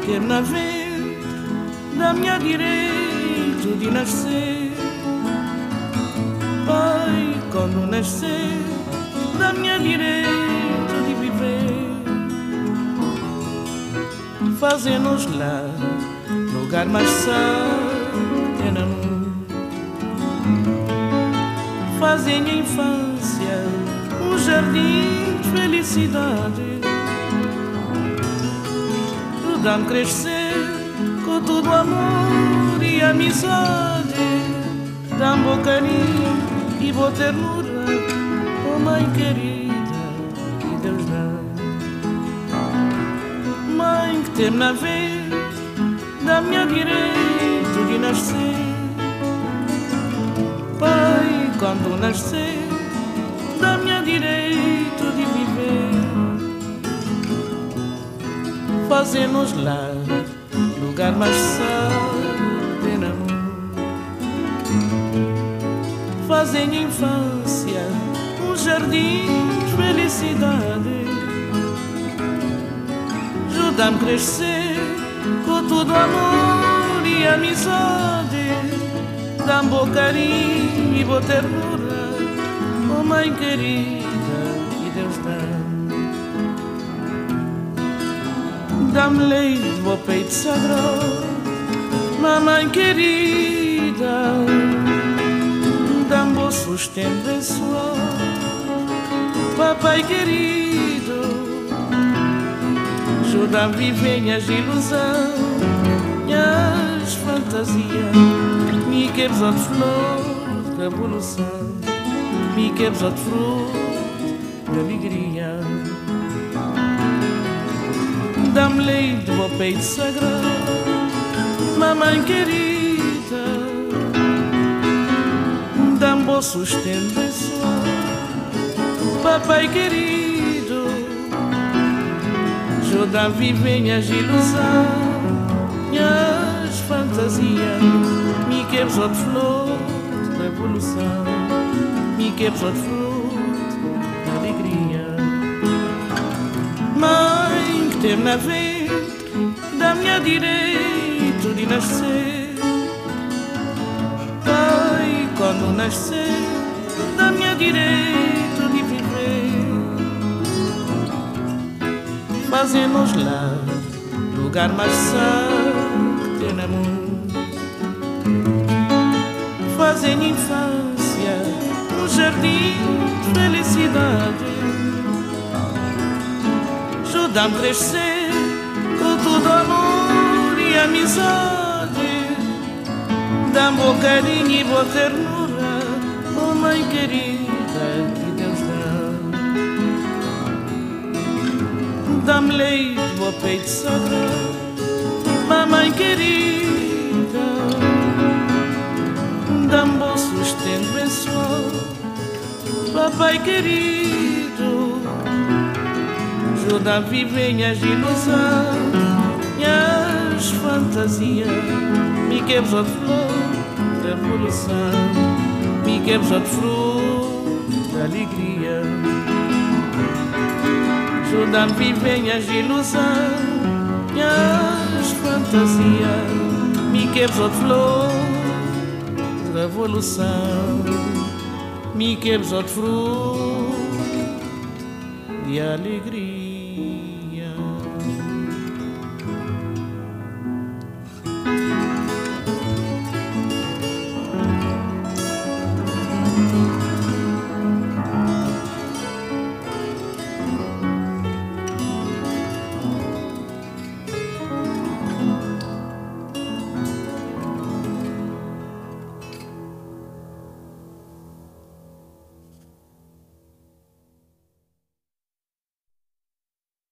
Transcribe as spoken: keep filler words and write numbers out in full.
quer na ver da minha direito de nascer. Pai, quando nascer, da minha direito de viver. Fazem-nos lá lugar mais sereno. Fazem a infância um jardim de felicidade. Dá-me crescer com todo amor e amizade. Dá-me bom carinho e boa ternura, oh mãe querida, que Deus dá. Mãe que tem na vez, dá-me direito de nascer. Pai, quando nascer, dá-me direito de viver. Fazem-nos lá lugar mais sereno. Fazem a infância um jardim de felicidade. Ajudam-me a crescer com todo amor e amizade. Dá-me bom carinho e boa ternura, oh mãe querida, que Deus dá. Dá-me leite do peito sagrado, mamãe querida. Dá-me bom sustento abençoado, papai querido. Ajuda-me a viver minhas ilusões, minhas fantasias. Me quebres de flor de revolução, me quebres de fruto de alegria. Dá-me leite do peito sagrado, mamãe querida. Dá-me bom sustento abençoado, papai querido. Ajuda a viver minhas ilusões, minhas fantasias. Me quebres de flor de revolução, me quebres de fruto de alegria. Mãe que teve na vez, dá-me direito de nascer. Pai, quando nascer, dá-me direito de viver. Fazem-nos lá lugar mais sereno. Fazem infância um jardim de felicidade. Ajudam-me a crescer com todo amor e amizade. Dá-me bom carinho e boa ternura, oh mãe querida, que Deus dá. Dá-me leite do peito sagrado, mamãe querida. Dá-me bom sustento abençoado, papai querido. Ajuda a viver minhas ilusões, minhas fantasias. Me quebres de flor de revolução, me quebres de fruto de alegria. Ajuda a viver minhas ilusões, minhas fantasias. Me quebres de flor de revolução, me quebres de fruto de alegria.